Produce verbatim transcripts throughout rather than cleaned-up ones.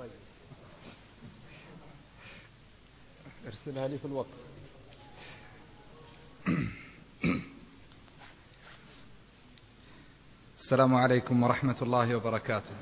ارسلها لي في الوقت. السلام عليكم ورحمة الله وبركاته.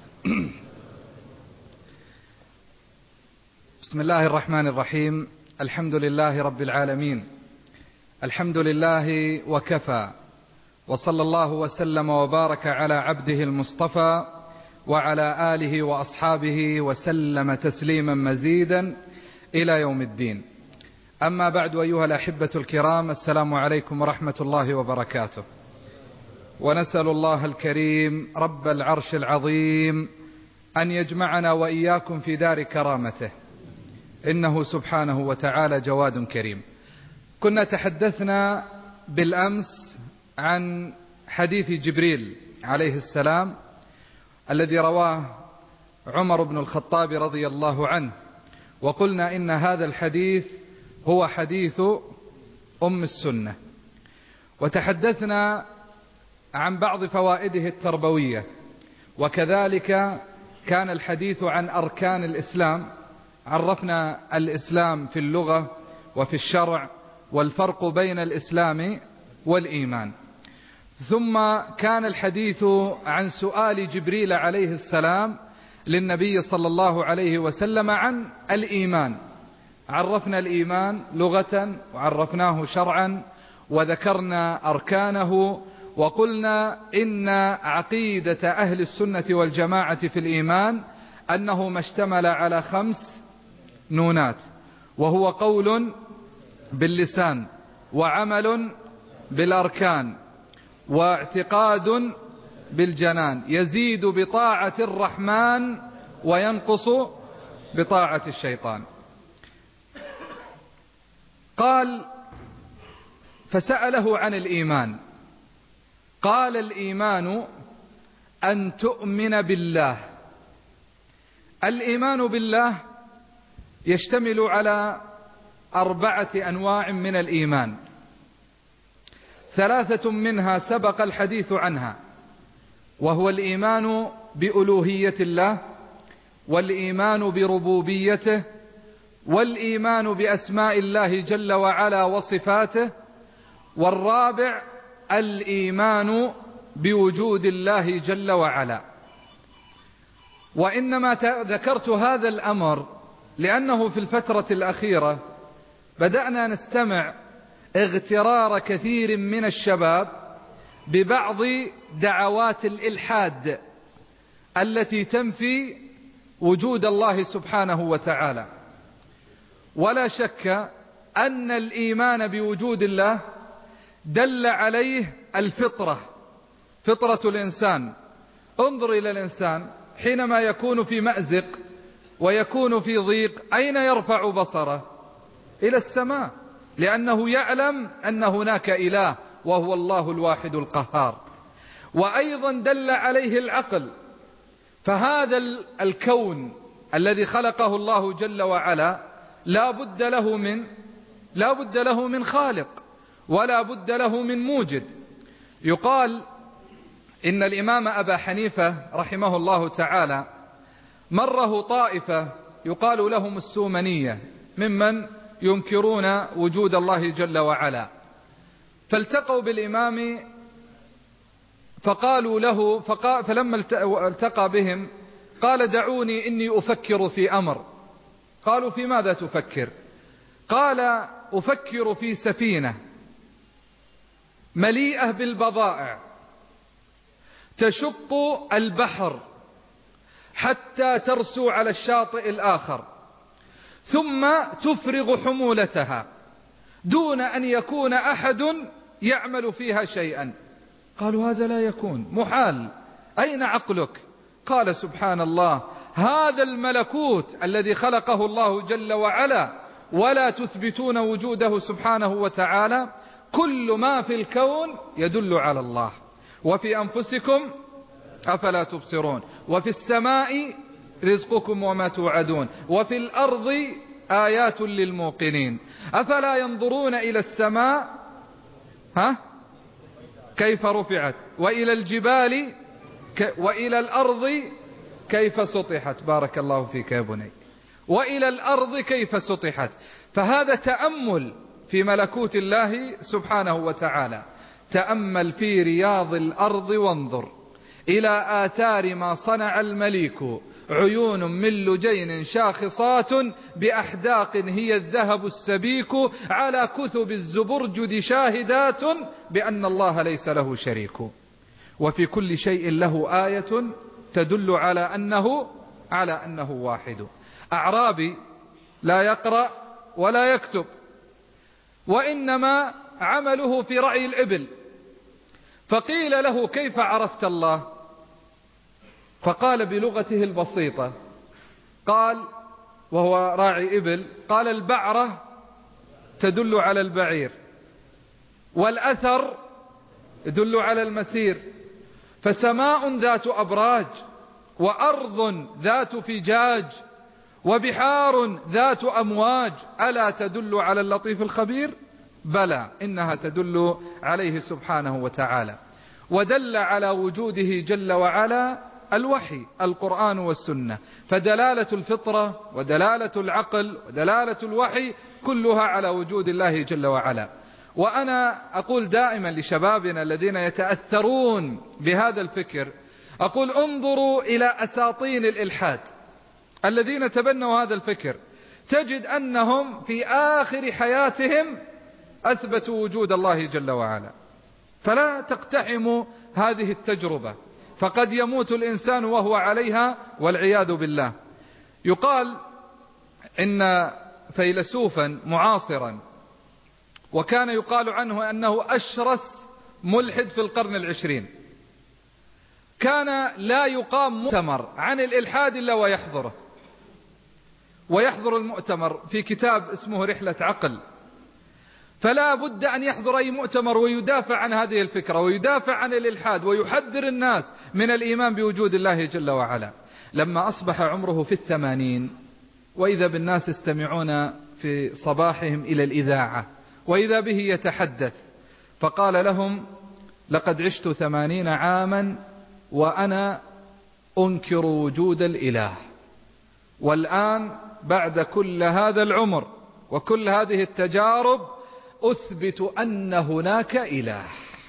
بسم الله الرحمن الرحيم. الحمد لله رب العالمين، الحمد لله وكفى، وصلى الله وسلم وبارك على عبده المصطفى وعلى آله وأصحابه وسلم تسليما مزيدا إلى يوم الدين. أما بعد، أيها الأحبة الكرام، السلام عليكم ورحمة الله وبركاته. ونسأل الله الكريم رب العرش العظيم أن يجمعنا وإياكم في دار كرامته، إنه سبحانه وتعالى جواد كريم. كنا تحدثنا بالأمس عن حديث جبريل عليه السلام الذي رواه عمر بن الخطاب رضي الله عنه، وقلنا إن هذا الحديث هو حديث أم السنة. وتحدثنا عن بعض فوائده التربوية، وكذلك كان الحديث عن أركان الإسلام. عرفنا الإسلام في اللغة وفي الشرع والفرق بين الإسلام والإيمان. ثم كان الحديث عن سؤال جبريل عليه السلام للنبي صلى الله عليه وسلم عن الإيمان. عرفنا الإيمان لغة وعرفناه شرعا وذكرنا أركانه، وقلنا إن عقيدة أهل السنة والجماعة في الإيمان أنه ما اشتمل على خمس نونات، وهو قول باللسان، وعمل بالأركان، واعتقاد بالجنان، يزيد بطاعة الرحمن وينقص بطاعة الشيطان. قال فسأله عن الإيمان، قال الإيمان أن تؤمن بالله. الإيمان بالله يشتمل على أربعة أنواع من الإيمان، ثلاثة منها سبق الحديث عنها، وهو الإيمان بألوهية الله، والإيمان بربوبيته، والإيمان بأسماء الله جل وعلا وصفاته، والرابع الإيمان بوجود الله جل وعلا. وإنما ذكرت هذا الأمر لأنه في الفترة الأخيرة بدأنا نستمع اغترار كثير من الشباب ببعض دعوات الإلحاد التي تنفي وجود الله سبحانه وتعالى. ولا شك أن الإيمان بوجود الله دل عليه الفطرة، فطرة الإنسان. انظر إلى الإنسان حينما يكون في مأزق ويكون في ضيق، أين يرفع بصره؟ إلى السماء، لأنه يعلم أن هناك إله وهو الله الواحد القهار. وأيضا دل عليه العقل، فهذا الكون الذي خلقه الله جل وعلا لا بد له من لا بد له من خالق، ولا بد له من موجد. يقال إن الإمام أبا حنيفة رحمه الله تعالى مره طائفة يقال لهم السومنية ممن ينكرون وجود الله جل وعلا، فالتقوا بالإمام فقالوا له فقال فلما التقى بهم قال دعوني إني أفكر في أمر. قالوا في ماذا تفكر؟ قال أفكر في سفينة مليئة بالبضائع تشق البحر حتى ترسو على الشاطئ الآخر، ثم تفرغ حمولتها دون أن يكون أحد يعمل فيها شيئا. قالوا هذا لا يكون، محال، أين عقلك؟ قال سبحان الله، هذا الملكوت الذي خلقه الله جل وعلا ولا تثبتون وجوده سبحانه وتعالى، كل ما في الكون يدل على الله. وفي أنفسكم أفلا تبصرون، وفي السماء رزقكم وما توعدون، وفي الأرض آيات للموقنين. أفلا ينظرون إلى السماء ها كيف رفعت، وإلى الجبال ك... وإلى الأرض كيف سطحت، بارك الله فيك يا بني، وإلى الأرض كيف سطحت. فهذا تأمل في ملكوت الله سبحانه وتعالى. تأمل في رياض الأرض وانظر إلى آثار ما صنع المليك، عيون من لجين شاخصات بأحداق هي الذهب السبيك، على كثب الزبرجد شاهدات بأن الله ليس له شريك، وفي كل شيء له آية تدل على أنه على أنه واحد. أعرابي لا يقرأ ولا يكتب، وإنما عمله في رعي الإبل، فقيل له كيف عرفت الله؟ فقال بلغته البسيطة، قال وهو راعي إبل، قال البعرة تدل على البعير، والأثر يدل على المسير، فسماء ذات أبراج، وأرض ذات فجاج، وبحار ذات أمواج، ألا تدل على اللطيف الخبير؟ بلى، إنها تدل عليه سبحانه وتعالى. ودل على وجوده جل وعلا الوحي، القرآن والسنة، فدلالة الفطرة ودلالة العقل ودلالة الوحي كلها على وجود الله جل وعلا. وأنا أقول دائما لشبابنا الذين يتأثرون بهذا الفكر، أقول انظروا إلى أساطين الإلحاد الذين تبنوا هذا الفكر، تجد أنهم في آخر حياتهم أثبتوا وجود الله جل وعلا. فلا تقتحموا هذه التجربة، فقد يموت الإنسان وهو عليها والعياذ بالله. يقال إن فيلسوفا معاصرا، وكان يقال عنه أنه أشرس ملحد في القرن العشرين، كان لا يقام مؤتمر عن الإلحاد إلا ويحضره، ويحضر المؤتمر في كتاب اسمه رحلة عقل. فلا بد أن يحضر أي مؤتمر ويدافع عن هذه الفكرة ويدافع عن الإلحاد ويحذر الناس من الإيمان بوجود الله جل وعلا. لما أصبح عمره في الثمانين، وإذا بالناس يستمعون في صباحهم إلى الإذاعة، وإذا به يتحدث، فقال لهم لقد عشت ثمانين عاما وأنا أنكر وجود الإله، والآن بعد كل هذا العمر وكل هذه التجارب أثبت أن هناك إله.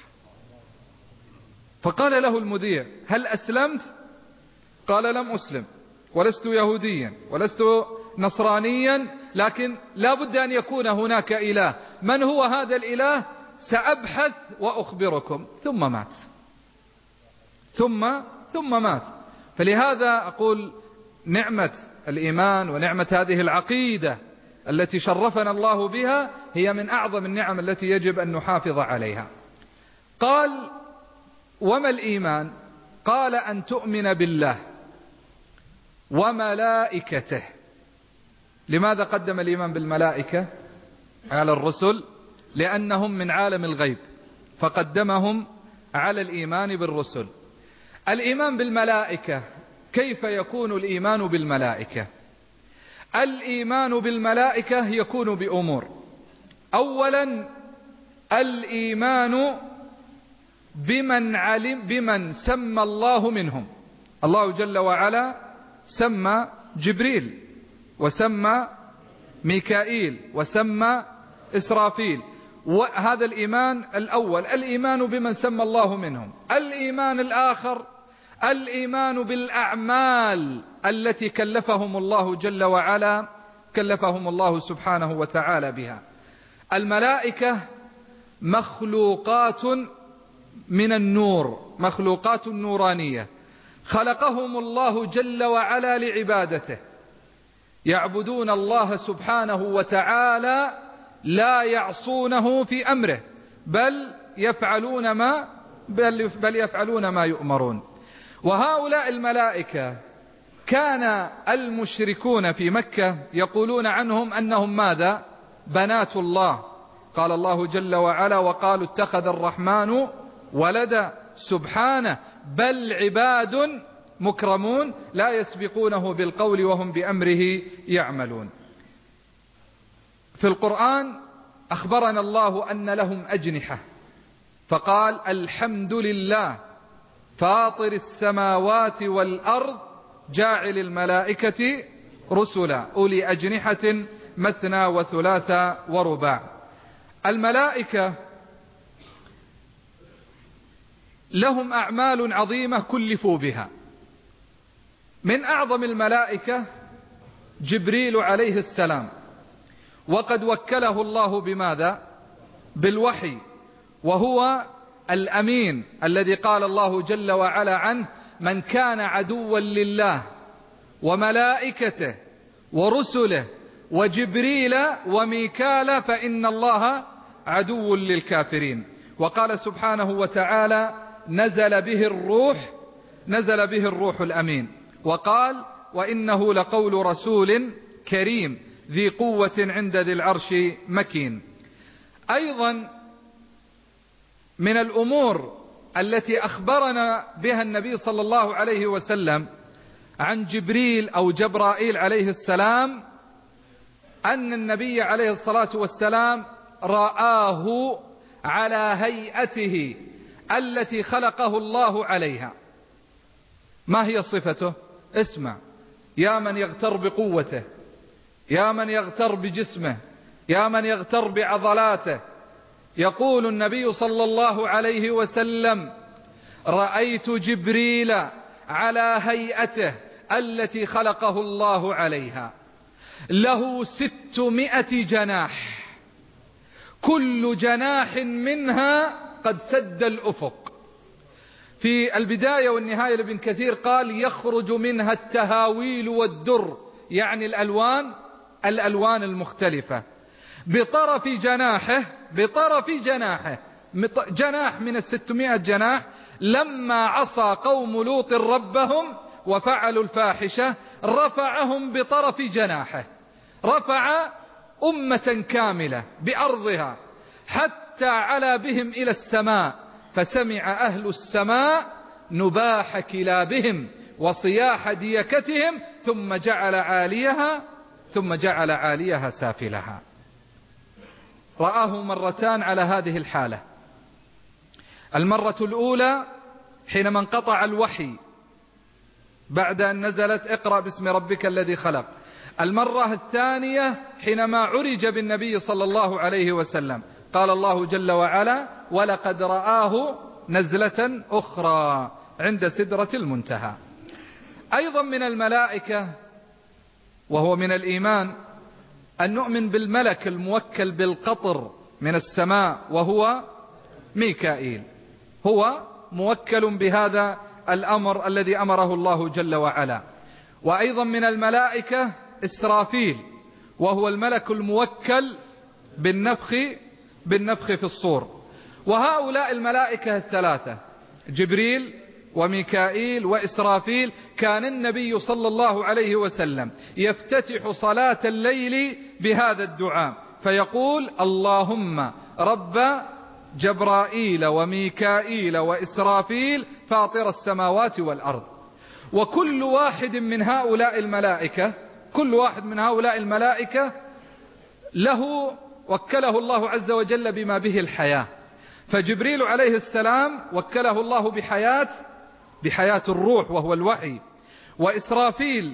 فقال له المذيع هل أسلمت؟ قال لم أسلم، ولست يهوديا ولست نصرانيا، لكن لا بد أن يكون هناك إله. من هو هذا الإله؟ سأبحث وأخبركم. ثم مات ثم ثم مات. فلهذا أقول نعمة الإيمان ونعمة هذه العقيدة التي شرفنا الله بها هي من أعظم النعم التي يجب أن نحافظ عليها. قال وما الإيمان؟ قال أن تؤمن بالله وملائكته. لماذا قدم الإيمان بالملائكة على الرسل؟ لأنهم من عالم الغيب، فقدمهم على الإيمان بالرسل. الإيمان بالملائكة، كيف يكون الإيمان بالملائكة؟ الإيمان بالملائكة يكون بأمور. أولا الإيمان بمن علم بمن سمى الله منهم. الله جل وعلا سمى جبريل وسمى ميكائيل وسمى إسرافيل، وهذا الإيمان الأول، الإيمان بمن سمى الله منهم. الإيمان الآخر الإيمان بالأعمال التي كلفهم الله جل وعلا كلفهم الله سبحانه وتعالى بها. الملائكة مخلوقات من النور، مخلوقات نورانية، خلقهم الله جل وعلا لعبادته، يعبدون الله سبحانه وتعالى لا يعصونه في أمره، بل يفعلون ما بل, بل يفعلون ما يؤمرون. وهؤلاء الملائكة كان المشركون في مكة يقولون عنهم أنهم ماذا؟ بنات الله. قال الله جل وعلا وقالوا اتخذ الرحمن ولدا سبحانه بل عباد مكرمون لا يسبقونه بالقول وهم بأمره يعملون. في القرآن أخبرنا الله أن لهم أجنحة، فقال الحمد لله فاطر السماوات والأرض جاعل الملائكة رسلا أولي أجنحة مثنى وثلاث ورباع. الملائكة لهم أعمال عظيمة كلفوا بها. من أعظم الملائكة جبريل عليه السلام، وقد وكله الله بماذا؟ بالوحي، وهو الأمين الذي قال الله جل وعلا عنه: من كان عدوا لله وملائكته ورسله وجبريل وميكال فإن الله عدو للكافرين. وقال سبحانه وتعالى: نزل به الروح نزل به الروح الأمين. وقال: وإنه لقول رسول كريم ذي قوة عند ذي العرش مكين. أيضا من الأمور التي أخبرنا بها النبي صلى الله عليه وسلم عن جبريل أو جبرائيل عليه السلام أن النبي عليه الصلاة والسلام رآه على هيئته التي خلقه الله عليها. ما هي صفته؟ اسمع: يا من يغتر بقوته، يا من يغتر بجسمه، يا من يغتر بعضلاته. يقول النبي صلى الله عليه وسلم: رأيت جبريل على هيئته التي خلقه الله عليها، له ستمائة جناح، كل جناح منها قد سد الأفق. في البداية والنهاية لابن كثير قال: يخرج منها التهاويل والدر، يعني الألوان الألوان المختلفة. بطرف جناحه بطرف جناحه جناح من الستمائة جناح لما عصى قوم لوط ربهم وفعلوا الفاحشة رفعهم بطرف جناحه، رفع أمة كاملة بأرضها حتى علا بهم إلى السماء، فسمع أهل السماء نباح كلابهم وصياح ديكتهم ثم جعل عاليها ثم جعل عاليها سافلها. رآه مرتان على هذه الحالة. المرة الأولى حينما انقطع الوحي بعد أن نزلت اقرأ باسم ربك الذي خلق. المرة الثانية حينما عرج بالنبي صلى الله عليه وسلم، قال الله جل وعلا: ولقد رآه نزلة أخرى عند سدرة المنتهى. أيضا من الملائكة وهو من الإيمان أن نؤمن بالملك الموكل بالقطر من السماء وهو ميكائيل، هو موكل بهذا الأمر الذي أمره الله جل وعلا. وأيضا من الملائكة إسرافيل، وهو الملك الموكل بالنفخ بالنفخ في الصور. وهؤلاء الملائكة الثلاثة جبريل وميكائيل وإسرافيل كان النبي صلى الله عليه وسلم يفتتح صلاة الليل بهذا الدعاء فيقول: اللهم رب جبرائيل وميكائيل وإسرافيل فاطر السماوات والأرض. وكل واحد من هؤلاء الملائكة كل واحد من هؤلاء الملائكة له وكله الله عز وجل بما به الحياة. فجبريل عليه السلام وكله الله بحياة بحياة الروح وهو الوحي، وإسرافيل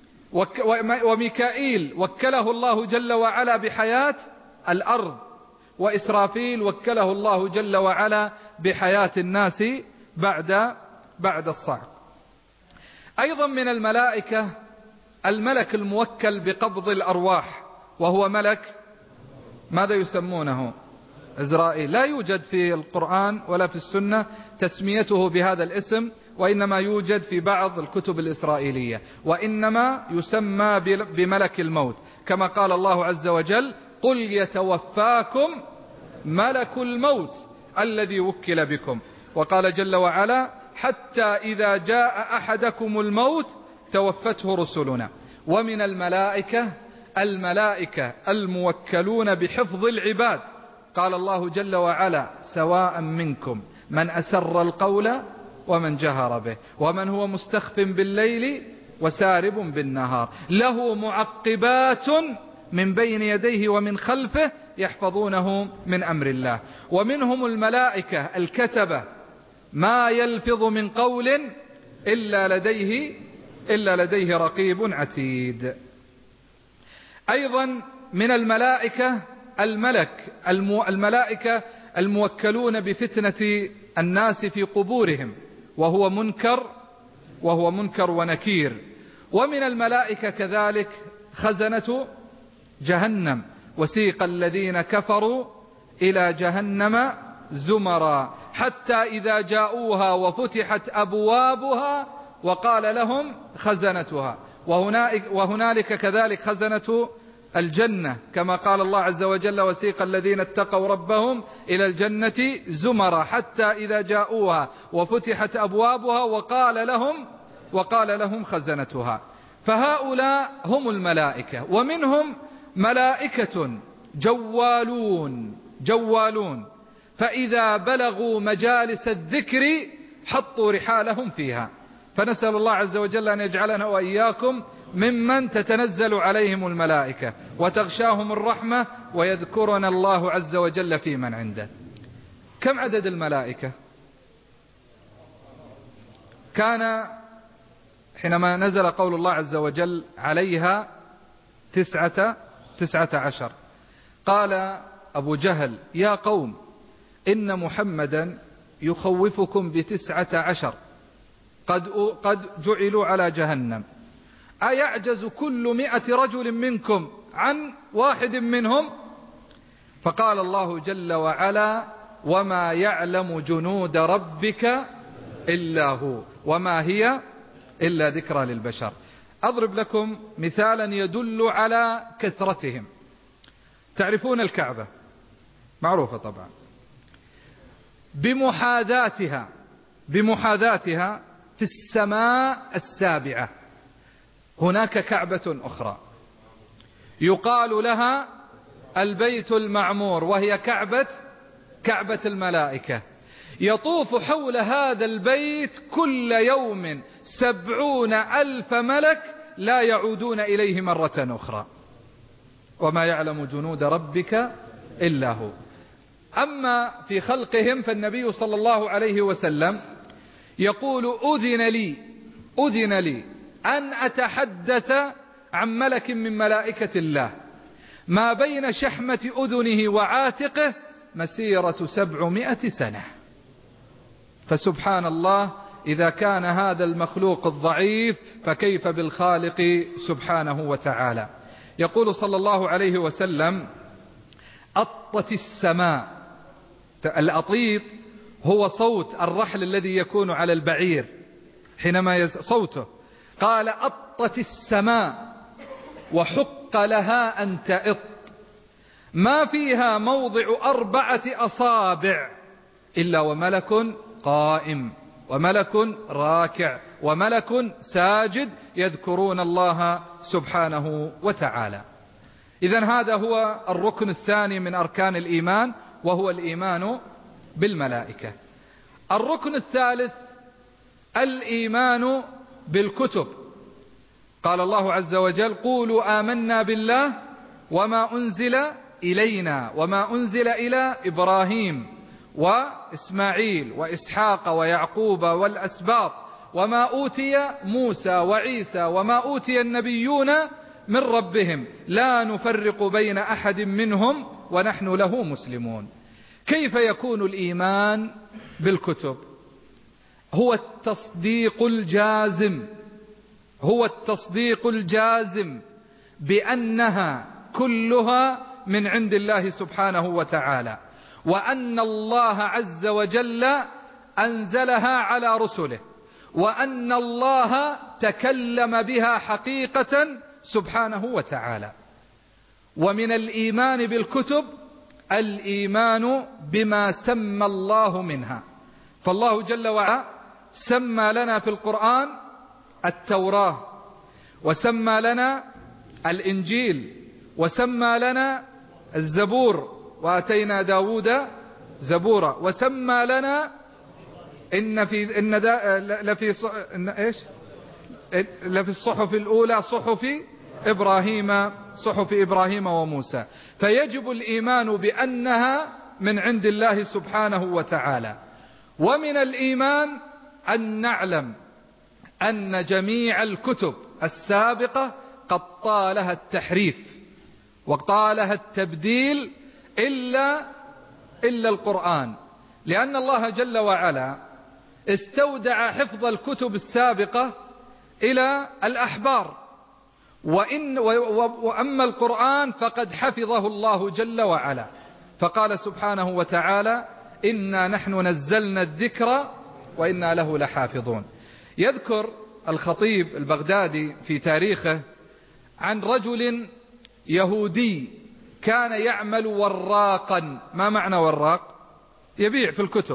وميكائيل وكله الله جل وعلا بحياة الأرض، وإسرافيل وكله الله جل وعلا بحياة الناس بعد بعد الصعق. أيضا من الملائكة الملك الموكل بقبض الأرواح وهو ملك ماذا يسمونه؟ عزرائيل. لا يوجد في القرآن ولا في السنة تسميته بهذا الاسم، وإنما يوجد في بعض الكتب الإسرائيلية، وإنما يسمى بملك الموت، كما قال الله عز وجل: قل يتوفاكم ملك الموت الذي وكل بكم. وقال جل وعلا: حتى إذا جاء أحدكم الموت توفته رسلنا. ومن الملائكة الملائكة الموكلون بحفظ العباد، قال الله جل وعلا: سواء منكم من أسر القول ومن جهر به ومن هو مستخف بالليل وسارب بالنهار له معقبات من بين يديه ومن خلفه يحفظونه من أمر الله. ومنهم الملائكة الكتبة ما يلفظ من قول إلا لديه إلا لديه رقيب عتيد. أيضا من الملائكة الملك الملائكة الموكلون بفتنة الناس في قبورهم، وهو منكر وهو منكر ونكير. ومن الملائكة كذلك خزنة جهنم، وسيق الذين كفروا إلى جهنم زمرا حتى إذا جاءوها وفتحت أبوابها وقال لهم خزنتها. وهنالك كذلك خزنة الجنة، كما قال الله عز وجل: وسيق الذين اتقوا ربهم إلى الجنة زمرا حتى إذا جاءوها وفتحت أبوابها وقال لهم وقال لهم خزنتها. فهؤلاء هم الملائكة. ومنهم ملائكة جوالون جوالون فإذا بلغوا مجالس الذكر حطوا رحالهم فيها. فنسأل الله عز وجل أن يجعلنا وإياكم ممن تتنزل عليهم الملائكة وتغشاهم الرحمة ويذكرنا الله عز وجل في من عنده. كم عدد الملائكة؟ كان حينما نزل قول الله عز وجل عليها تسعة تسعة عشر، قال أبو جهل: يا قوم إن محمدا يخوفكم بتسعة عشر قد, قد جعلوا على جهنم، أيعجز كل مئة رجل منكم عن واحد منهم؟ فقال الله جل وعلا: وما يعلم جنود ربك إلا هو وما هي إلا ذكرى للبشر. أضرب لكم مثالا يدل على كثرتهم. تعرفون الكعبة معروفة طبعا، بمحاذاتها بمحاذاتها في السماء السابعة هناك كعبة أخرى يقال لها البيت المعمور، وهي كعبة كعبة الملائكة. يطوف حول هذا البيت كل يوم سبعون ألف ملك لا يعودون إليه مرة أخرى. وما يعلم جنود ربك إلا هو. أما في خلقهم فالنبي صلى الله عليه وسلم يقول: أذن لي أذن لي أن أتحدث عن ملك من ملائكة الله ما بين شحمة أذنه وعاتقه مسيرة سبعمائة سنة. فسبحان الله، إذا كان هذا المخلوق الضعيف فكيف بالخالق سبحانه وتعالى. يقول صلى الله عليه وسلم: أطت السماء. الأطيط هو صوت الرحل الذي يكون على البعير حينما يز... صوته. قال: أطت السماء وحق لها أن تئط ما فيها موضع أربعة أصابع إلا وملك قائم وملك راكع وملك ساجد يذكرون الله سبحانه وتعالى. إذن هذا هو الركن الثاني من أركان الإيمان، وهو الإيمان بالملائكة. الركن الثالث الإيمان بالكتب. قال الله عز وجل: قولوا آمنا بالله وما أنزل إلينا وما أنزل إلى إبراهيم وإسماعيل وإسحاق ويعقوب والأسباط وما أوتي موسى وعيسى وما أوتي النبيون من ربهم لا نفرق بين أحد منهم ونحن له مسلمون. كيف يكون الإيمان بالكتب؟ هو التصديق الجازم هو التصديق الجازم بأنها كلها من عند الله سبحانه وتعالى، وأن الله عز وجل أنزلها على رسله، وأن الله تكلم بها حقيقة سبحانه وتعالى. ومن الإيمان بالكتب الإيمان بما سمى الله منها. فالله جل وعلا سمى لنا في القرآن التوراة، وسمى لنا الإنجيل، وسمى لنا الزبور، وآتينا داود زبورا، وسمى لنا إن في إن دا لفي إن إيش لفي الصحف الأولى صحف إبراهيم صحف إبراهيم وموسى. فيجب الإيمان بأنها من عند الله سبحانه وتعالى. ومن الإيمان أن نعلم أن جميع الكتب السابقة قد طالها التحريف وطالها التبديل إلا إلا القرآن، لأن الله جل وعلا استودع حفظ الكتب السابقة إلى الأحبار، وإن وأما القرآن فقد حفظه الله جل وعلا، فقال سبحانه وتعالى: إنا نحن نزلنا الذكر وإنا له لحافظون. يذكر الخطيب البغدادي في تاريخه عن رجل يهودي كان يعمل وراقا. ما معنى وراق؟ يبيع في الكتب.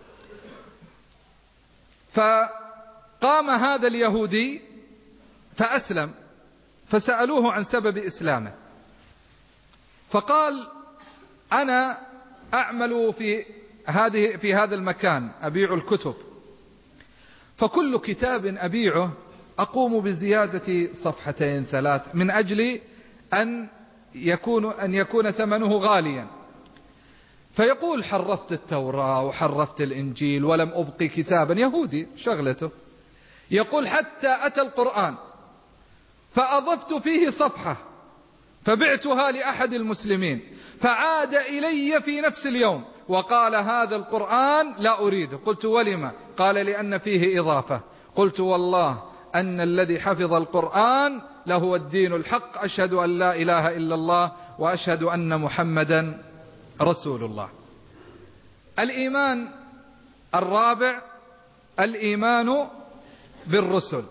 فقام هذا اليهودي فأسلم، فسألوه عن سبب إسلامه، فقال: أنا أعمل في هذه في هذا المكان، أبيع الكتب، فكل كتاب أبيعه أقوم بزيادة صفحتين ثلاث من أجل أن يكون أن يكون ثمنه غاليا. فيقول: حرفت التوراة وحرفت الإنجيل ولم أبقي كتابا. يهودي شغلته. يقول: حتى أتى القرآن فأضفت فيه صفحة فبعتها لأحد المسلمين، فعاد إلي في نفس اليوم وقال: هذا القرآن لا أريده. قلت: ولما؟ قال: لأن فيه إضافة. قلت: والله أن الذي حفظ القرآن لهو الدين الحق، أشهد أن لا إله إلا الله وأشهد أن محمدا رسول الله. الإيمان الرابع الإيمان بالرسل.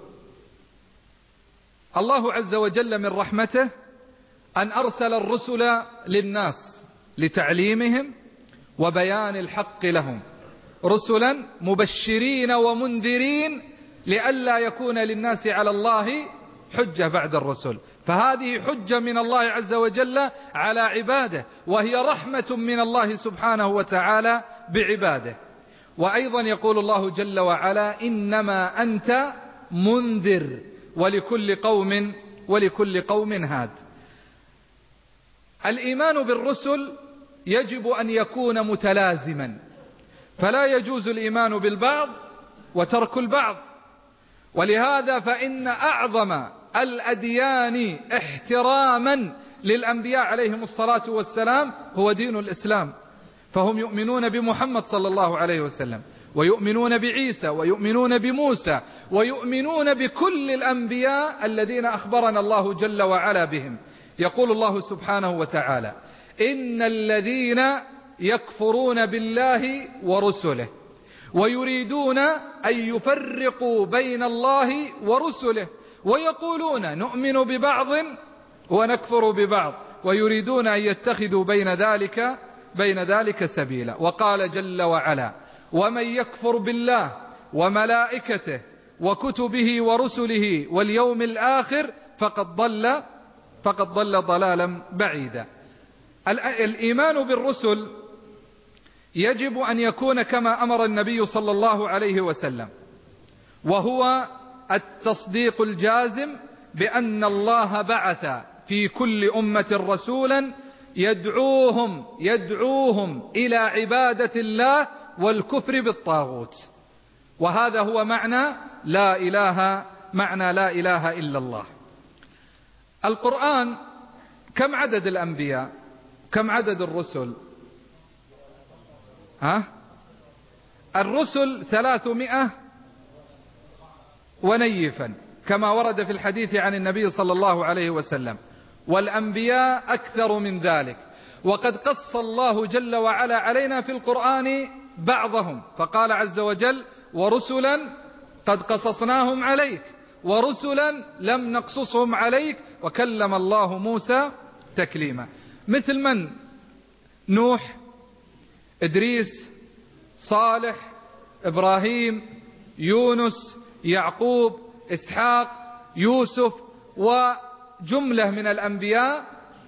الله عز وجل من رحمته أن أرسل الرسل للناس لتعليمهم وبيان الحق لهم، رسلا مبشرين ومنذرين لئلا يكون للناس على الله حجة بعد الرسل. فهذه حجة من الله عز وجل على عباده، وهي رحمة من الله سبحانه وتعالى بعباده. وأيضا يقول الله جل وعلا: إنما أنت منذر ولكل قوم ولكل قوم هاد. الإيمان بالرسل يجب أن يكون متلازما، فلا يجوز الإيمان بالبعض وترك البعض. ولهذا فإن أعظم الأديان احتراما للأنبياء عليهم الصلاة والسلام هو دين الإسلام، فهم يؤمنون بمحمد صلى الله عليه وسلم، ويؤمنون بعيسى، ويؤمنون بموسى، ويؤمنون بكل الأنبياء الذين أخبرنا الله جل وعلا بهم. يقول الله سبحانه وتعالى: إن الذين يكفرون بالله ورسله ويريدون أن يفرقوا بين الله ورسله ويقولون نؤمن ببعض ونكفر ببعض ويريدون أن يتخذوا بين ذلك بين ذلك سبيلا. وقال جل وعلا: ومن يكفر بالله وملائكته وكتبه ورسله واليوم الآخر فقد ضل فقد ضل ضلالا بعيدا. الإيمان بالرسل يجب أن يكون كما أمر النبي صلى الله عليه وسلم، وهو التصديق الجازم بأن الله بعث في كل أمة رسولا يدعوهم يدعوهم إلى عبادة الله والكفر بالطاغوت. وهذا هو معنى لا إله معنى لا إله إلا الله. القرآن كم عدد الأنبياء؟ كم عدد الرسل؟ ها؟ الرسل ثلاثمائة ونيفا كما ورد في الحديث عن النبي صلى الله عليه وسلم، والأنبياء أكثر من ذلك. وقد قص الله جل وعلا علينا في القرآن بعضهم، فقال عز وجل: ورسلا قد قصصناهم عليك ورسلا لم نقصصهم عليك وكلم الله موسى تكليما. مثل من؟ نوح، إدريس، صالح، إبراهيم، يونس، يعقوب، إسحاق، يوسف، وجملة من الأنبياء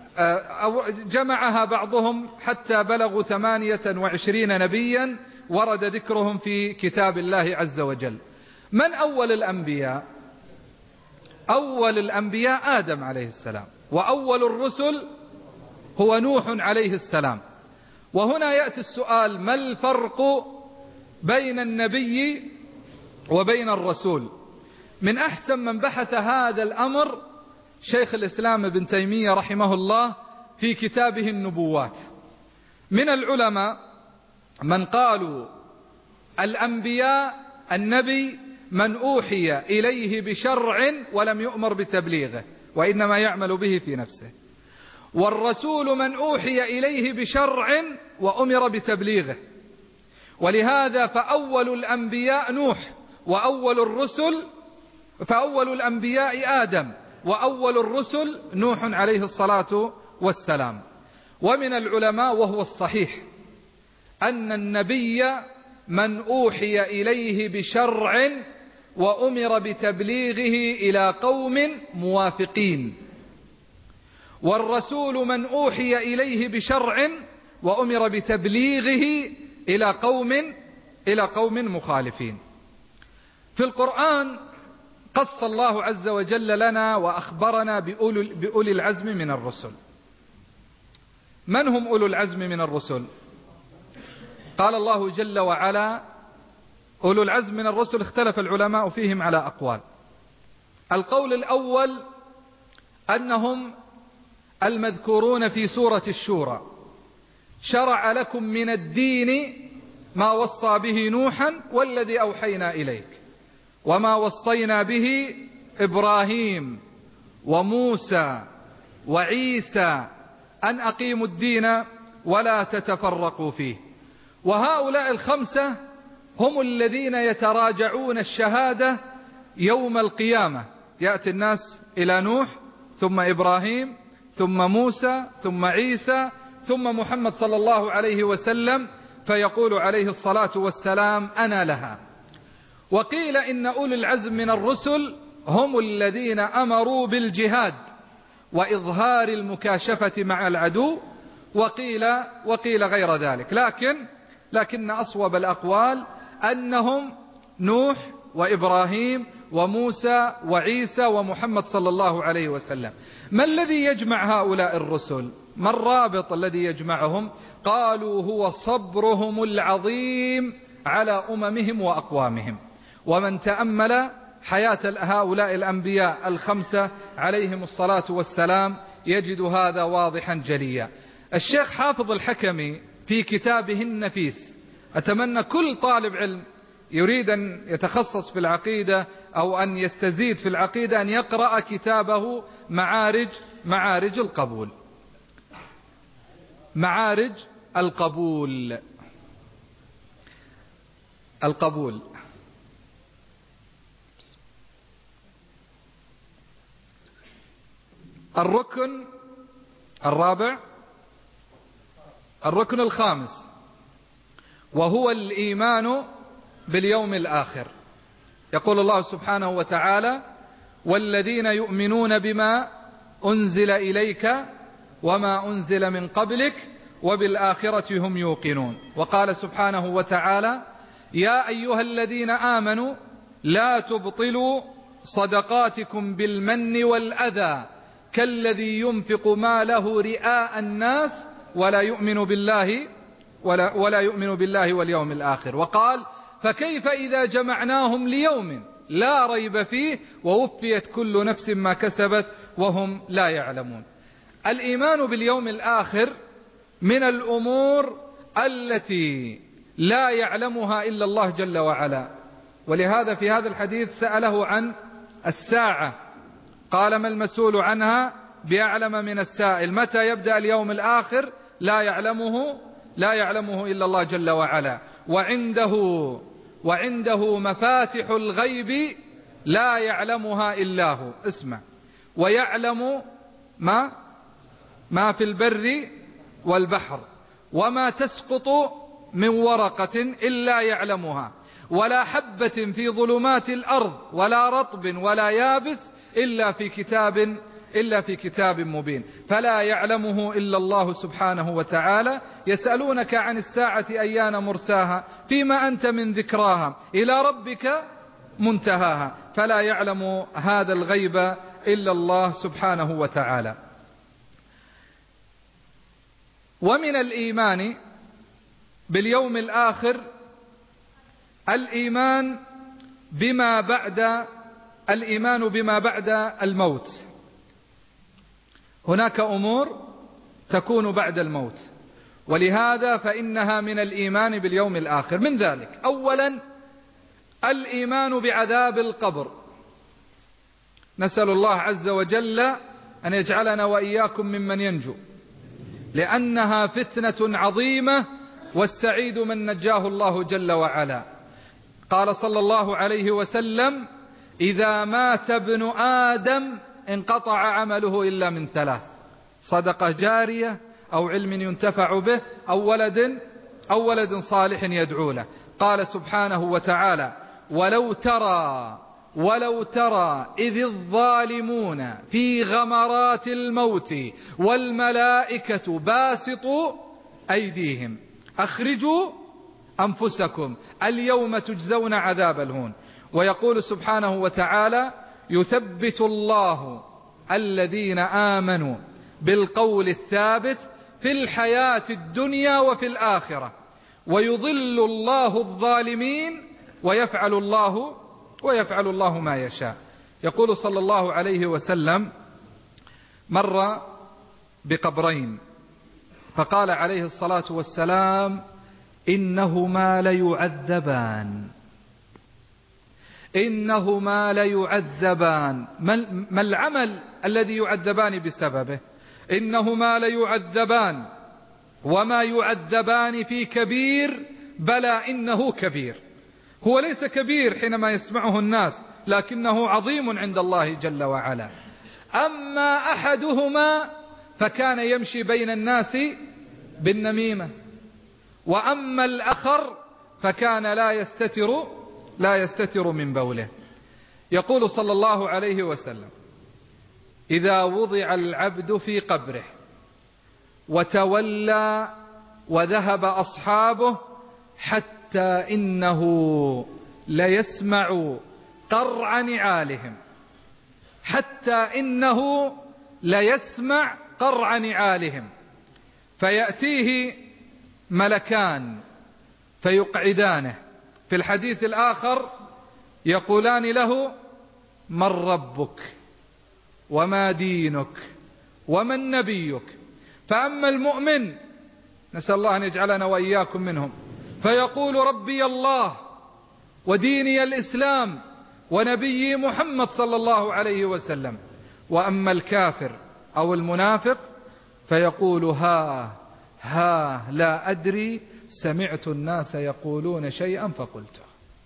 جمعها بعضهم حتى بلغوا ثمانية وعشرين نبيا ورد ذكرهم في كتاب الله عز وجل. من أول الأنبياء؟ أول الأنبياء آدم عليه السلام، وأول الرسل هو نوح عليه السلام. وهنا يأتي السؤال: ما الفرق بين النبي وبين الرسول؟ من أحسن من بحث هذا الأمر شيخ الإسلام ابن تيمية رحمه الله في كتابه النبوات. من العلماء من قالوا الأنبياء النبي من أوحي إليه بشرع ولم يؤمر بتبليغه وإنما يعمل به في نفسه، والرسول من أوحي إليه بشرع وأمر بتبليغه. ولهذا فأول الأنبياء نوح، وأول الرسل فأول الأنبياء آدم، وأول الرسل نوح عليه الصلاة والسلام. ومن العلماء وهو الصحيح أن النبي من أوحي إليه بشرع وأمر بتبليغه إلى قوم موافقين، والرسول من أوحي إليه بشرع وأمر بتبليغه إلى قوم إلى قوم مخالفين. في القرآن قص الله عز وجل لنا وأخبرنا بأولي العزم من الرسل. من هم أولو العزم من الرسل؟ قال الله جل وعلا: أولو العزم من الرسل اختلف العلماء فيهم على أقوال. القول الأول أنهم المذكورون في سورة الشورى: شرع لكم من الدين ما وصى به نوحا والذي أوحينا إليك وما وصينا به إبراهيم وموسى وعيسى أن أقيموا الدين ولا تتفرقوا فيه. وهؤلاء الخمسة هم الذين يتراجعون الشهادة يوم القيامة. يأتي الناس إلى نوح ثم إبراهيم ثم موسى ثم عيسى ثم محمد صلى الله عليه وسلم، فيقول عليه الصلاة والسلام: أنا لها. وقيل إن أولي العزم من الرسل هم الذين أمروا بالجهاد وإظهار المكاشفة مع العدو، وقيل, وقيل غير ذلك، لكن لكن أصوب الأقوال أنهم نوح وإبراهيم وموسى وعيسى ومحمد صلى الله عليه وسلم. ما الذي يجمع هؤلاء الرسل؟ ما الرابط الذي يجمعهم؟ قالوا: هو صبرهم العظيم على أممهم وأقوامهم. ومن تأمل حياة هؤلاء الأنبياء الخمسة عليهم الصلاة والسلام يجد هذا واضحا جليا. الشيخ حافظ الحكمي في كتابه النفيس، أتمنى كل طالب علم يريد أن يتخصص في العقيدة أو أن يستزيد في العقيدة أن يقرأ كتابه معارج معارج القبول. معارج القبول القبول الركن الرابع، الركن الخامس، وهو الإيمان باليوم الآخر. يقول الله سبحانه وتعالى: والذين يؤمنون بما أنزل إليك وما أنزل من قبلك وبالآخرة هم يوقنون. وقال سبحانه وتعالى: يا أيها الذين آمنوا لا تبطلوا صدقاتكم بالمن والأذى كالذي ينفق ماله رئاء الناس ولا يؤمن بالله ولا, ولا يؤمن بالله واليوم الآخر. وقال: فكيف إذا جمعناهم ليوم لا ريب فيه ووفيت كل نفس ما كسبت وهم لا يعلمون. الإيمان باليوم الآخر من الأمور التي لا يعلمها إلا الله جل وعلا. ولهذا في هذا الحديث سأله عن الساعة، قال: ما المسؤول عنها بأعلم من السائل. متى يبدأ اليوم الآخر؟ لا يعلمه لا يعلمه إلا الله جل وعلا. وعنده وعنده مفاتح الغيب لا يعلمها إلا هو. اسمع: ويعلم ما ما في البر والبحر وما تسقط من ورقة إلا يعلمها ولا حبة في ظلمات الأرض ولا رطب ولا يابس إلا في كتاب إلا في كتاب مبين. فلا يعلمه إلا الله سبحانه وتعالى. يسألونك عن الساعة أيان مرساها فيما أنت من ذكراها إلى ربك منتهاها. فلا يعلم هذا الغيب إلا الله سبحانه وتعالى. ومن الإيمان باليوم الآخر الإيمان بما بعد الإيمان بما بعد الموت. هناك أمور تكون بعد الموت، ولهذا فإنها من الإيمان باليوم الآخر. من ذلك أولا الإيمان بعذاب القبر. نسأل الله عز وجل أن يجعلنا وإياكم ممن ينجو، لأنها فتنة عظيمة، والسعيد من نجاه الله جل وعلا. قال صلى الله عليه وسلم: إذا مات ابن آدم انقطع عمله إلا من ثلاث: صدقة جارية، أو علم ينتفع به، أو ولد أو ولد صالح يدعو له. قال سبحانه وتعالى: ولو ترى ولو ترى إذ الظالمون في غمرات الموت والملائكة باسطوا أيديهم أخرجوا أنفسكم اليوم تجزون عذاب الهون. ويقول سبحانه وتعالى: يثبت الله الذين آمنوا بالقول الثابت في الحياة الدنيا وفي الآخرة ويضل الله الظالمين ويفعل الله ويفعل الله ما يشاء. يقول صلى الله عليه وسلم: مر بقبرين فقال عليه الصلاة والسلام: إنهما ليعذبان إنهما ليعذبان. ما العمل الذي يعذبان بسببه؟ إنهما ليعذبان وما يعذبان في كبير، بلى إنه كبير. هو ليس كبير حينما يسمعه الناس، لكنه عظيم عند الله جل وعلا. أما أحدهما فكان يمشي بين الناس بالنميمة، وأما الآخر فكان لا يستتر لا يستتر من بوله. يقول صلى الله عليه وسلم: إذا وضع العبد في قبره وتولى وذهب أصحابه حتى إنه ليسمع قرع نعالهم حتى إنه ليسمع قرع نعالهم فيأتيه ملكان فيقعدانه. في الحديث الآخر يقولان له: من ربك وما دينك ومن نبيك؟ فأما المؤمن، نسأل الله أن يجعلنا وإياكم منهم، فيقول: ربي الله وديني الإسلام ونبي محمد صلى الله عليه وسلم. وأما الكافر أو المنافق فيقول: ها ها لا أدري، سمعت الناس يقولون شيئا فقلته.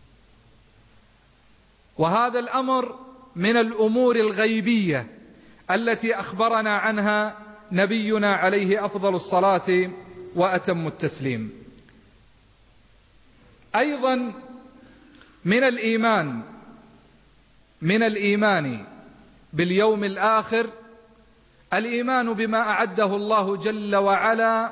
وهذا الأمر من الأمور الغيبية التي أخبرنا عنها نبينا عليه أفضل الصلاة وأتم التسليم. أيضا من الإيمان من الإيمان باليوم الآخر الإيمان بما أعده الله جل وعلا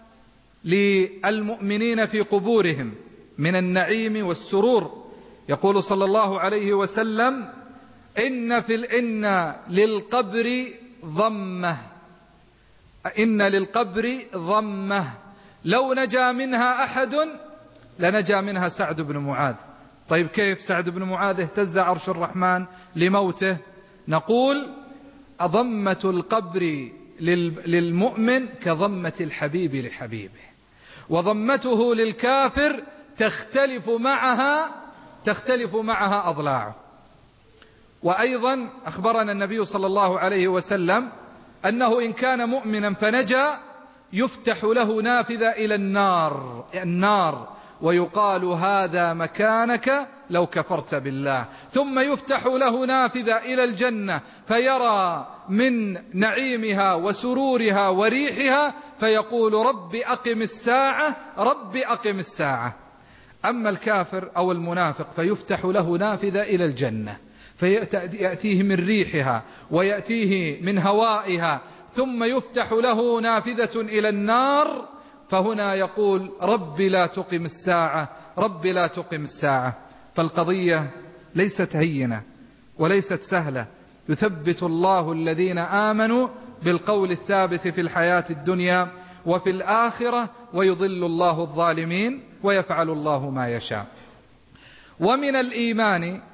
للمؤمنين في قبورهم من النعيم والسرور. يقول صلى الله عليه وسلم: إن في الإن للقبر ضمة إن للقبر ضمة لو نجا منها أحد لنجا منها سعد بن معاذ. طيب كيف سعد بن معاذ اهتز عرش الرحمن لموته؟ نقول: ضمة القبر للمؤمن كضمة الحبيب لحبيبه، وضمته للكافر تختلف معها تختلف معها أضلاعه. وأيضا أخبرنا النبي صلى الله عليه وسلم أنه إن كان مؤمنا فنجا يفتح له نافذة إلى النار النار ويقال: هذا مكانك لو كفرت بالله. ثم يفتح له نافذة إلى الجنة فيرى من نعيمها وسرورها وريحها فيقول: رب أقم الساعة رب أقم الساعة. أما الكافر أو المنافق فيفتح له نافذة إلى الجنة فيأتيه من ريحها ويأتيه من هوائها، ثم يفتح له نافذة إلى النار فهنا يقول: رب لا تقم الساعة رب لا تقم الساعة. فالقضية ليست هينة وليست سهلة. يثبت الله الذين آمنوا بالقول الثابت في الحياة الدنيا وفي الآخرة ويضل الله الظالمين ويفعل الله ما يشاء. ومن الإيمان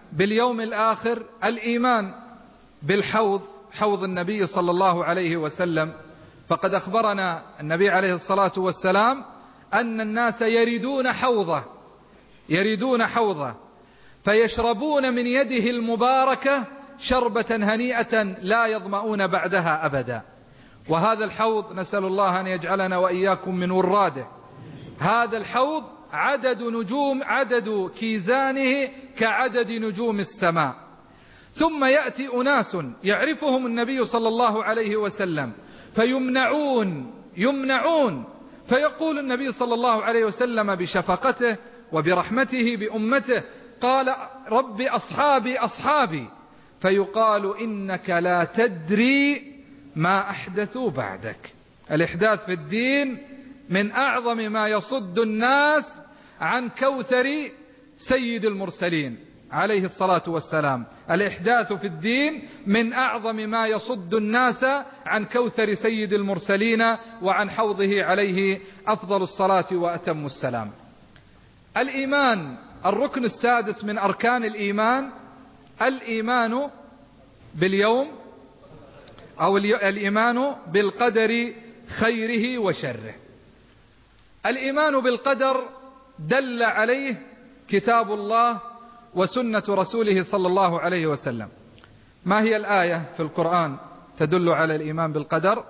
باليوم الآخر الإيمان بالحوض، حوض النبي صلى الله عليه وسلم. فقد أخبرنا النبي عليه الصلاة والسلام أن الناس يردون حوضه يردون حوضه فيشربون من يده المباركة شربة هنيئة لا يظمؤون بعدها أبدا. وهذا الحوض نسأل الله أن يجعلنا وإياكم من وراده. هذا الحوض عدد نجوم عدد كيزانه كعدد نجوم السماء. ثم يأتي أناس يعرفهم النبي صلى الله عليه وسلم فيمنعون يمنعون فيقول النبي صلى الله عليه وسلم بشفقته وبرحمته بأمته قال رب أصحابي أصحابي، فيقال إنك لا تدري ما أحدثوا بعدك. الإحداث في الدين من أعظم ما يصد الناس عن كوثر سيد المرسلين عليه الصلاة والسلام. الإحداث في الدين من أعظم ما يصد الناس عن كوثر سيد المرسلين وعن حوضه عليه أفضل الصلاة وأتم السلام. الإيمان، الركن السادس من أركان الإيمان الإيمان باليوم أو الإيمان بالقدر خيره وشره. الإيمان بالقدر دل عليه كتاب الله وسنة رسوله صلى الله عليه وسلم. ما هي الآية في القرآن تدل على الإيمان بالقدر؟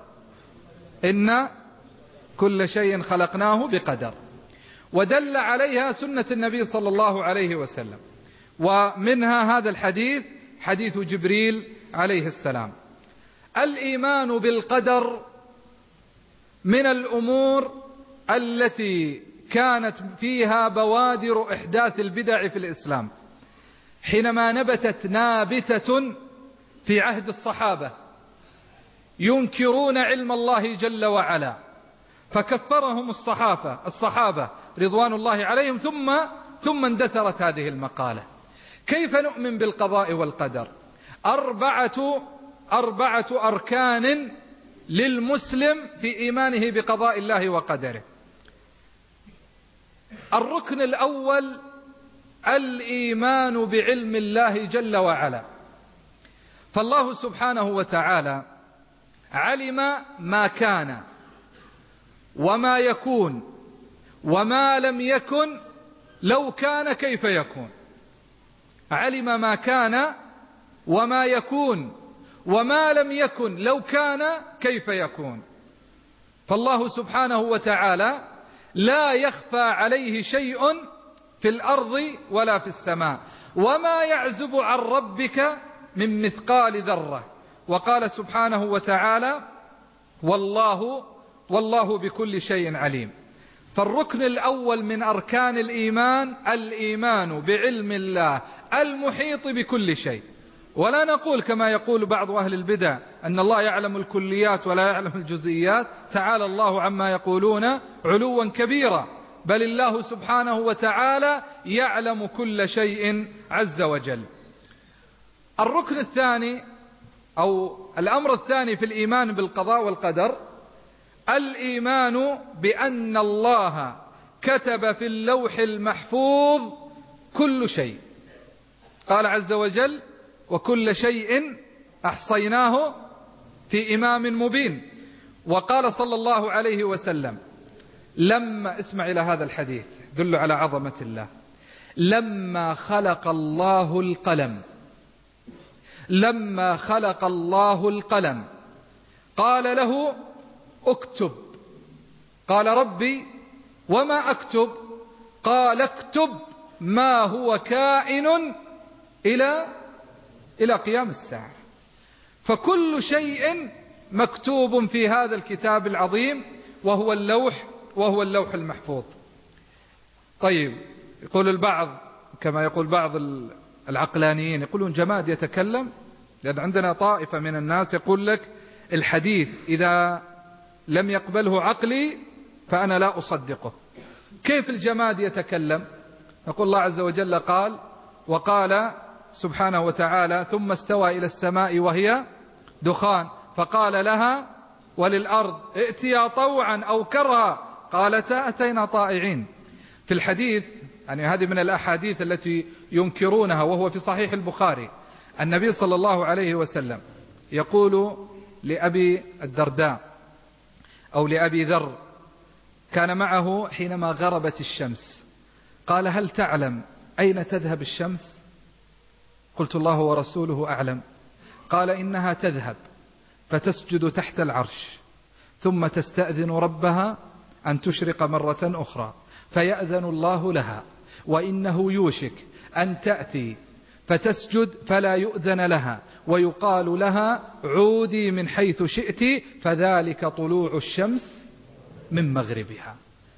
إن كل شيء خلقناه بقدر. ودل عليها سنة النبي صلى الله عليه وسلم، ومنها هذا الحديث حديث جبريل عليه السلام. الإيمان بالقدر من الأمور التي كانت فيها بوادر إحداث البدع في الإسلام، حينما نبتت نابتة في عهد الصحابة ينكرون علم الله جل وعلا، فكفرهم الصحابة الصحابة رضوان الله عليهم، ثم ثم اندثرت هذه المقالة. كيف نؤمن بالقضاء والقدر؟ أربعة أربعة أركان للمسلم في إيمانه بقضاء الله وقدره. الركن الأول الإيمان بعلم الله جل وعلا. فالله سبحانه وتعالى علم ما كان وما يكون وما لم يكن لو كان كيف يكون. علم ما كان وما يكون وما لم يكن لو كان كيف يكون. فالله سبحانه وتعالى لا يخفى عليه شيء في الأرض ولا في السماء، وما يعزب عن ربك من مثقال ذرة. وقال سبحانه وتعالى والله والله بكل شيء عليم. فالركن الأول من أركان الإيمان الإيمان بعلم الله المحيط بكل شيء. ولا نقول كما يقول بعض أهل البدع أن الله يعلم الكليات ولا يعلم الجزئيات، تعالى الله عما يقولون علوا كبيرا، بل الله سبحانه وتعالى يعلم كل شيء عز وجل. الركن الثاني أو الأمر الثاني في الإيمان بالقضاء والقدر الإيمان بأن الله كتب في اللوح المحفوظ كل شيء. قال عز وجل وكل شيء أحصيناه في إمام مبين. وقال صلى الله عليه وسلم لما اسمع إلى هذا الحديث دل على عظمة الله. لما خلق الله القلم لما خلق الله القلم قال له اكتب. قال ربي وما أكتب؟ قال اكتب ما هو كائن إلى إلى قيام الساعة. فكل شيء مكتوب في هذا الكتاب العظيم وهو اللوح وهو اللوح المحفوظ. طيب، يقول البعض كما يقول بعض العقلانيين يقولون جماد يتكلم، لأن عندنا طائفة من الناس يقول لك الحديث إذا لم يقبله عقلي فأنا لا أصدقه. كيف الجماد يتكلم؟ يقول الله عز وجل قال وقال سبحانه وتعالى ثم استوى إلى السماء وهي دخان فقال لها وللأرض ائتيا طوعا أو كرها قالتا أتينا طائعين. في الحديث يعني هذه من الأحاديث التي ينكرونها، وهو في صحيح البخاري. النبي صلى الله عليه وسلم يقول لأبي الدرداء أو لأبي ذر، كان معه حينما غربت الشمس، قال: هل تعلم أين تذهب الشمس؟ قلت: الله ورسوله أعلم. قال: إنها تذهب فتسجد تحت العرش، ثم تستأذن ربها أن تشرق مرة أخرى، فيأذن الله لها، وإنه يوشك أن تأتي فتسجد فلا يؤذن لها، ويقال لها: عودي من حيث شئت، فذلك طلوع الشمس من مغربها.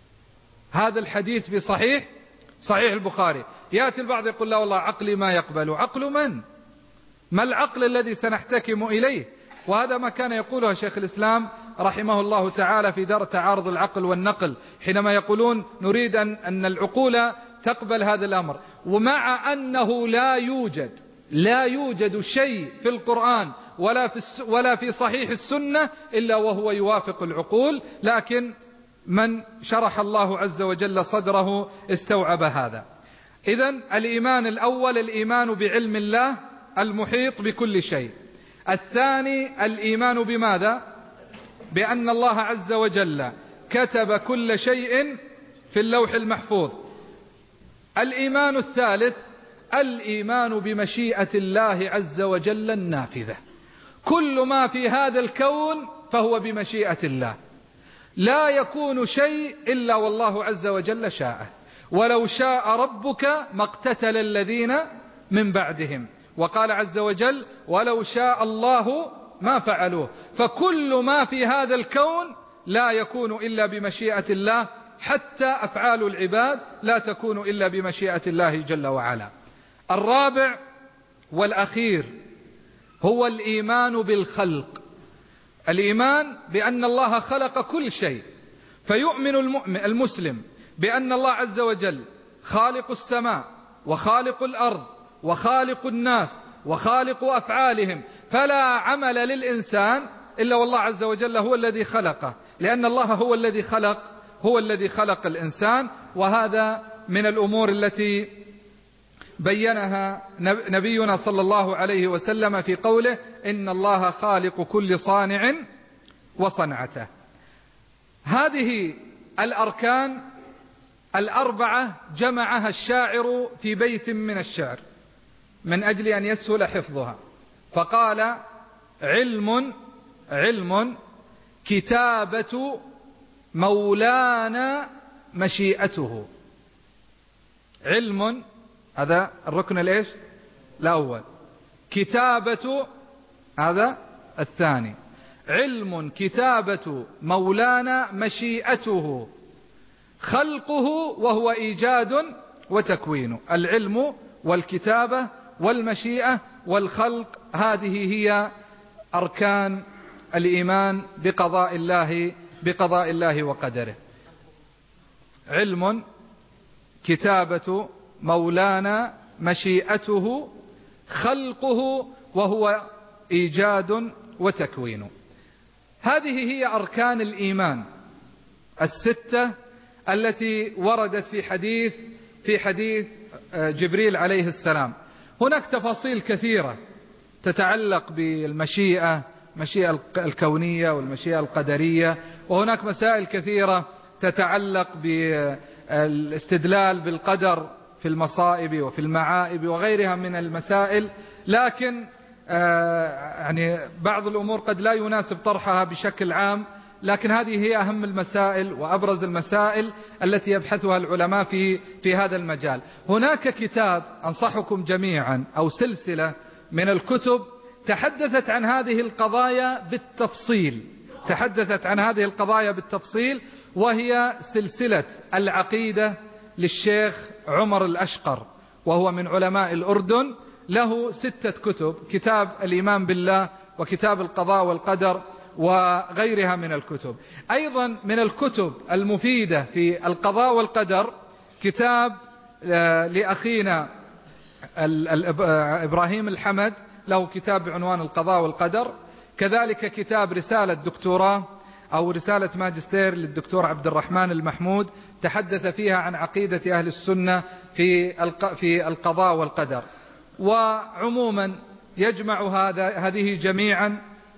هذا الحديث في صحيح صحيح البخاري. يأتي البعض يقول: لا والله عقلي ما يقبل. عقل من؟ ما العقل الذي سنحتكم إليه؟ وهذا ما كان يقوله شيخ الإسلام رحمه الله تعالى في دار تعارض العقل والنقل، حينما يقولون نريد أن, أن العقول تقبل هذا الأمر، ومع أنه لا يوجد لا يوجد شيء في القرآن ولا في, ولا في صحيح السنة إلا وهو يوافق العقول، لكن من شرح الله عز وجل صدره استوعب هذا. إذن الإيمان الأول الإيمان بعلم الله المحيط بكل شيء. الثاني الإيمان بماذا؟ بأن الله عز وجل كتب كل شيء في اللوح المحفوظ. الإيمان الثالث الإيمان بمشيئة الله عز وجل النافذة. كل ما في هذا الكون فهو بمشيئة الله، لا يكون شيء إلا والله عز وجل شاءه. ولو شاء ربك ما اقتتل الذين من بعدهم، وقال عز وجل: ولو شاء الله ما فعلوه. فكل ما في هذا الكون لا يكون إلا بمشيئة الله، حتى أفعال العباد لا تكون إلا بمشيئة الله جل وعلا. الرابع والأخير هو الإيمان بالخلق. الإيمان بأن الله خلق كل شيء، فيؤمن المؤمن المسلم بأن الله عز وجل خالق السماء وخالق الأرض وخالق الناس وخالق أفعالهم، فلا عمل للإنسان إلا والله عز وجل هو الذي خلقه، لأن الله هو الذي خلق هو الذي خلق الإنسان. وهذا من الأمور التي بينها نبينا صلى الله عليه وسلم في قوله: إن الله خالق كل صانع وصنعته. هذه الأركان الأربعة جمعها الشاعر في بيت من الشعر من أجل أن يسهل حفظها، فقال: علم علم كتابة مولانا مشيئته. علم، هذا الركن الإيش؟ الأول. كتابة، هذا الثاني. علم كتابة مولانا مشيئته، خلقه وهو إيجاد وتكوين. العلم والكتابة والمشيئة والخلق، هذه هي أركان الإيمان بقضاء الله بقضاء الله وقدره. علم كتابة مولانا مشيئته، خلقه وهو إيجاد وتكوين. هذه هي أركان الإيمان الستة التي وردت في حديث في حديث جبريل عليه السلام. هناك تفاصيل كثيرة تتعلق بالمشيئة، المشيئة الكونية والمشيئة القدرية، وهناك مسائل كثيرة تتعلق بالاستدلال بالقدر في المصائب وفي المعائب وغيرها من المسائل، لكن يعني بعض الأمور قد لا يناسب طرحها بشكل عام، لكن هذه هي أهم المسائل وأبرز المسائل التي يبحثها العلماء في في هذا المجال. هناك كتاب أنصحكم جميعا أو سلسلة من الكتب تحدثت عن هذه القضايا بالتفصيل تحدثت عن هذه القضايا بالتفصيل وهي سلسلة العقيدة للشيخ عمر الأشقر، وهو من علماء الأردن. له ستة كتب: كتاب الإيمان بالله، وكتاب القضاء والقدر، وغيرها من الكتب. أيضا من الكتب المفيدة في القضاء والقدر كتاب لأخينا إبراهيم الحمد، له كتاب بعنوان القضاء والقدر. كذلك كتاب رسالة دكتوراه أو رسالة ماجستير للدكتور عبد الرحمن المحمود تحدث فيها عن عقيدة أهل السنة في القضاء والقدر. وعموما يجمع هذا هذه جميعا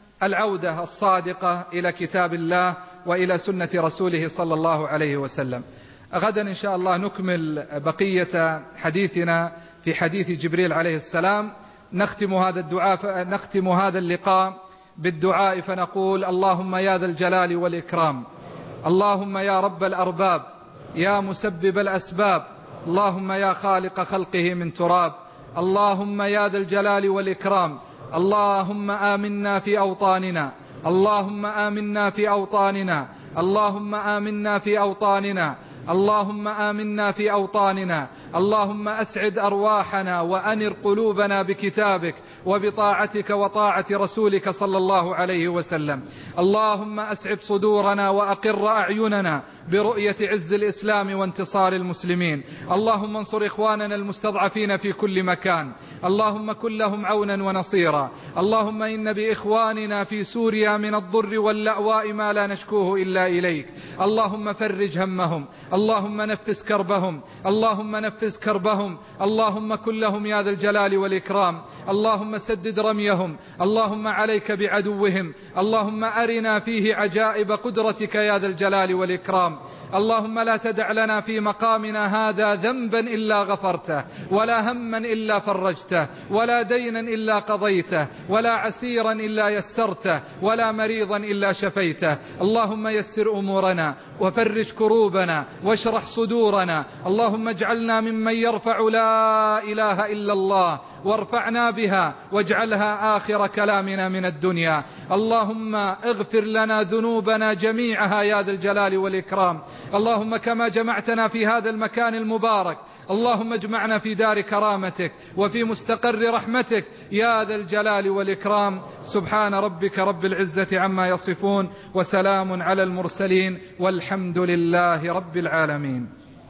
العودة الصادقة إلى كتاب الله وإلى سنة رسوله صلى الله عليه وسلم. غدا إن شاء الله نكمل بقية حديثنا في حديث جبريل عليه السلام. نختم هذا الدعاء نختم هذا اللقاء بالدعاء فنقول: اللهم يا ذا الجلال والإكرام، اللهم يا رب الأرباب، يا مسبب الأسباب، اللهم يا خالق خلقه من تراب، اللهم يا ذا الجلال والإكرام، اللهم آمنا في أوطاننا، اللهم آمنا في أوطاننا، اللهم آمنا في أوطاننا، اللهم آمنا في أوطاننا، اللهم أسعد أرواحنا وأنر قلوبنا بكتابك وبطاعتك وطاعة رسولك صلى الله عليه وسلم. اللهم أسعد صدورنا وأقر أعيننا برؤية عز الإسلام وانتصار المسلمين. اللهم انصر إخواننا المستضعفين في كل مكان، اللهم كن لهم عونا ونصيرا. اللهم إن بإخواننا في سوريا من الضر واللأواء ما لا نشكوه إلا إليك. اللهم فرج همهم، اللهم نفس كربهم، اللهم نفس كربهم، اللهم كن لهم يا ذا الجلال والإكرام. اللهم سدد رميهم، اللهم عليك بعدوهم، اللهم أرنا فيه عجائب قدرتك يا ذا الجلال والإكرام. اللهم لا تدع لنا في مقامنا هذا ذنبا إلا غفرته، ولا هما إلا فرجته، ولا دينا إلا قضيته، ولا عسيرا إلا يسرته، ولا مريضا إلا شفيته. اللهم يسر أمورنا وفرج كروبنا واشرح صدورنا. اللهم اجعلنا ممن يرفع لا إله إلا الله وارفعنا بها واجعلها آخر كلامنا من الدنيا. اللهم اغفر لنا ذنوبنا جميعها يا ذا الجلال والإكرام. اللهم كما جمعتنا في هذا المكان المبارك، اللهم اجمعنا في دار كرامتك وفي مستقر رحمتك يا ذا الجلال والإكرام. سبحان ربك رب العزة عما يصفون، وسلام على المرسلين، والحمد لله رب العالمين.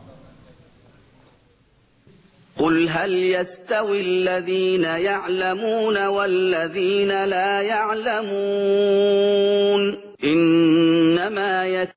قل هل يستوي الذين يعلمون والذين لا يعلمون؟ إنما يت